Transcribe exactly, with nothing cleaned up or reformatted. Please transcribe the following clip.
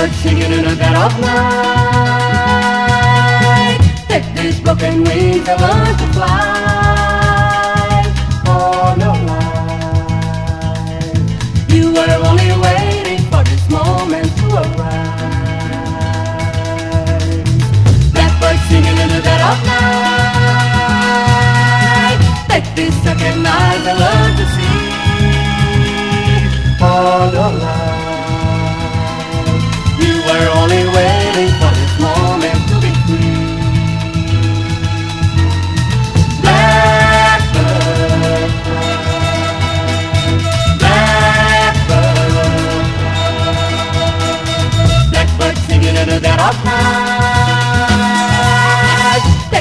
bird singing in a dead of night. Take these broken wings and learn to fly.